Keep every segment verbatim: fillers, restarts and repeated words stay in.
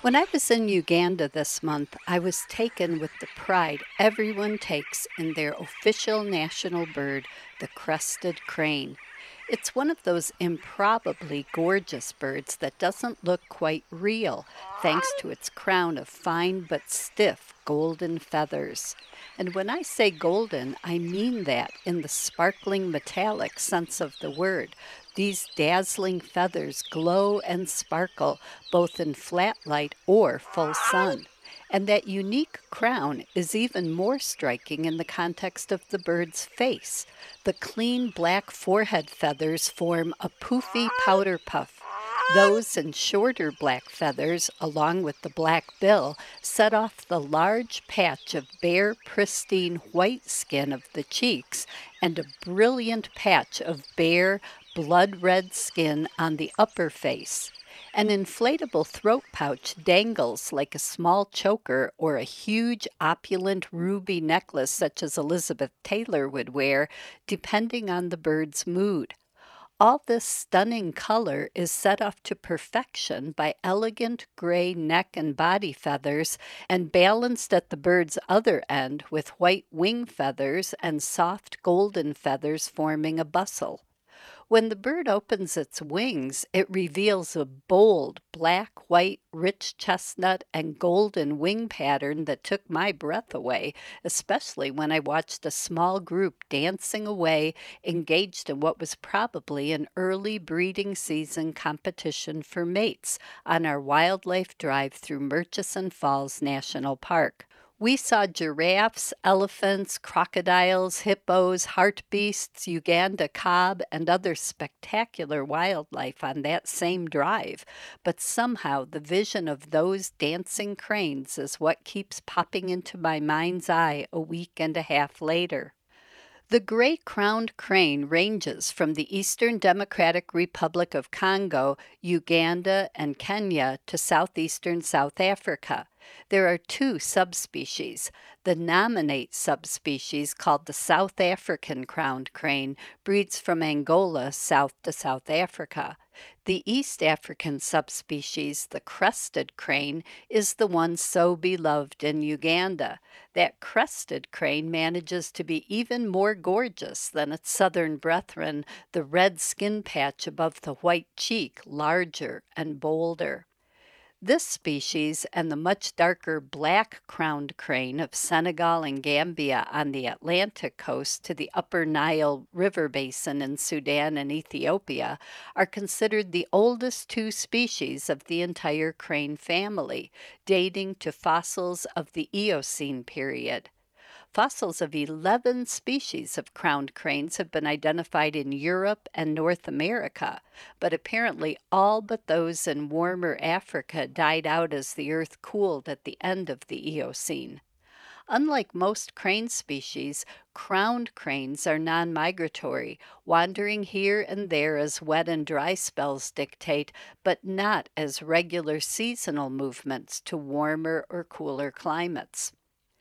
When I was in Uganda this month, I was taken with the pride everyone takes in their official national bird, the crested crane. It's one of those improbably gorgeous birds that doesn't look quite real, thanks to its crown of fine but stiff golden feathers. And when I say golden, I mean that in the sparkling metallic sense of the word. These dazzling feathers glow and sparkle both in flat light or full sun. And that unique crown is even more striking in the context of the bird's face. The clean black forehead feathers form a poofy powder puff. Those and shorter black feathers, along with the black bill, set off the large patch of bare, pristine white skin of the cheeks and a brilliant patch of bare, blood-red skin on the upper face. An inflatable throat pouch dangles like a small choker or a huge opulent ruby necklace such as Elizabeth Taylor would wear, depending on the bird's mood. All this stunning color is set off to perfection by elegant gray neck and body feathers and balanced at the bird's other end with white wing feathers and soft golden feathers forming a bustle. When the bird opens its wings, it reveals a bold, black, white, rich chestnut, and golden wing pattern that took my breath away, especially when I watched a small group dancing away, engaged in what was probably an early breeding season competition for mates on our wildlife drive through Murchison Falls National Park. We saw giraffes, elephants, crocodiles, hippos, hartebeests, Uganda kob, and other spectacular wildlife on that same drive, but somehow the vision of those dancing cranes is what keeps popping into my mind's eye a week and a half later. The gray-crowned crane ranges from the Eastern Democratic Republic of Congo, Uganda, and Kenya to southeastern South Africa. There are two subspecies. The nominate subspecies, called the South African crowned crane, breeds from Angola south to South Africa. The East African subspecies, the crested crane, is the one so beloved in Uganda. That crested crane manages to be even more gorgeous than its southern brethren, the red skin patch above the white cheek larger and bolder. This species and the much darker black-crowned crane of Senegal and Gambia on the Atlantic coast to the upper Nile River basin in Sudan and Ethiopia are considered the oldest two species of the entire crane family, dating to fossils of the Eocene period. Fossils of eleven species of crowned cranes have been identified in Europe and North America, but apparently all but those in warmer Africa died out as the Earth cooled at the end of the Eocene. Unlike most crane species, crowned cranes are non-migratory, wandering here and there as wet and dry spells dictate, but not as regular seasonal movements to warmer or cooler climates.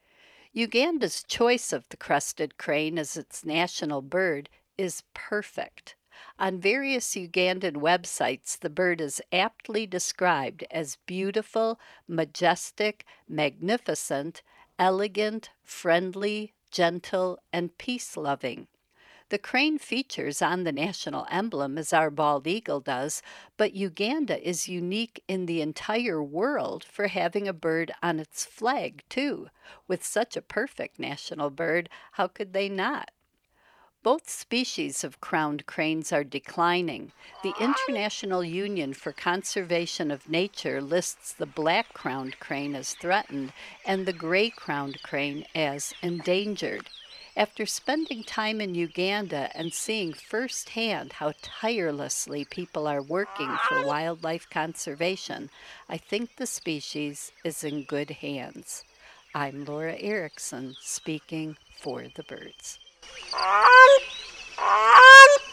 Uganda's choice of the crested crane as its national bird is perfect. On various Ugandan websites, the bird is aptly described as beautiful, majestic, magnificent, elegant, friendly, gentle, and peace-loving. The crane features on the national emblem as our bald eagle does, but Uganda is unique in the entire world for having a bird on its flag, too. With such a perfect national bird, how could they not? Both species of crowned cranes are declining. The International Union for Conservation of Nature lists the black-crowned crane as threatened and the gray-crowned crane as endangered. After spending time in Uganda and seeing firsthand how tirelessly people are working for wildlife conservation, I think the species is in good hands. I'm Laura Erickson, speaking for the birds.